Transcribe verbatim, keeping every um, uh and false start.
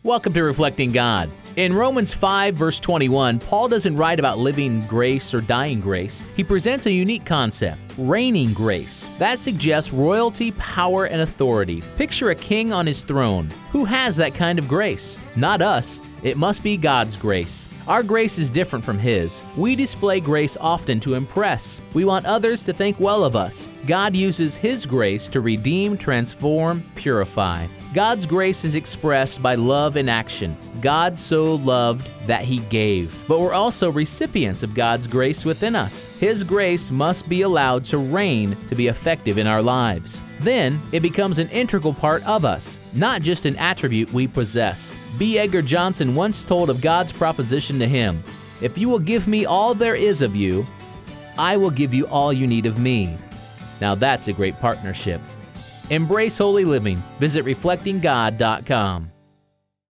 Welcome to Reflecting God. In Romans five, verse twenty-one, Paul doesn't write about living grace or dying grace. He presents a unique concept, reigning grace. That suggests royalty, power, and authority. Picture a king on his throne. Who has that kind of grace? Not us. It must be God's grace. Our grace is different from His. We display grace often to impress. We want others to think well of us. God uses His grace to redeem, transform, purify. God's grace is expressed by love in action. God so loved that He gave. But we're also recipients of God's grace within us. His grace must be allowed to reign to be effective in our lives. Then it becomes an integral part of us, not just an attribute we possess. B. Edgar Johnson once told of God's proposition to him, "If you will give me all there is of you, I will give you all you need of me." Now that's a great partnership. Embrace holy living. Visit reflecting god dot com.